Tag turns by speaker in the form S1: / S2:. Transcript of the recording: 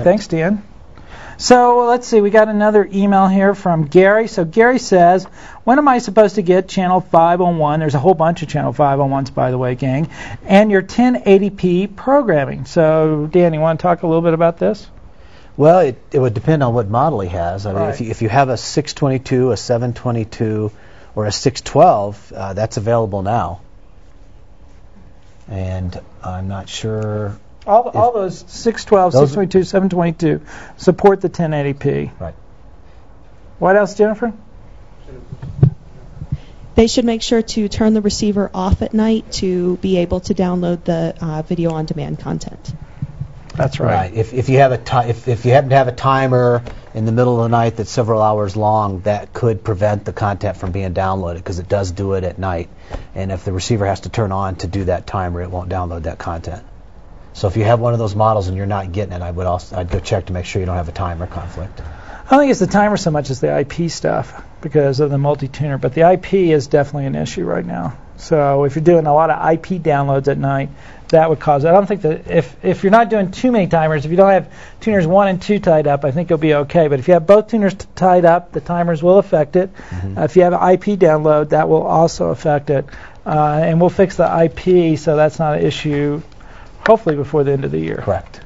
S1: thanks, Dan. So let's see, we got another email here from Gary. So Gary says, when am I supposed to get channel 501? There's a whole bunch of channel 501s, by the way, gang. And your 1080p programming. So, Dan, you want to talk a little bit about this?
S2: Well, it would depend on what model he has. I mean,
S1: Right.
S2: if you have a 622, a 722, or a 612, that's available now. And I'm not sure...
S1: All those 612, 622, 722 support the 1080p.
S2: Right.
S1: What else, Jennifer?
S3: They should make sure to turn the receiver off at night to be able to download the video on demand content.
S1: That's right.
S2: If you have if you happen to have a timer in the middle of the night that's several hours long, that could prevent the content from being downloaded because it does do it at night. And if the receiver has to turn on to do that timer, it won't download that content. So if you have one of those models and you're not getting it, I'd go check to make sure you don't have a timer conflict.
S1: I don't think it's the timer so much as the IP stuff because of the multi-tuner, but the IP is definitely an issue right now. So if you're doing a lot of IP downloads at night, that would cause it. I don't think that if you're not doing too many timers, if you don't have tuners 1 and 2 tied up, I think you'll be okay. But if you have both tuners tied up, the timers will affect it.
S2: Mm-hmm.
S1: If you have an IP download, that will also affect it. And we'll fix the IP so that's not an issue, hopefully before the end of the year.
S2: Correct.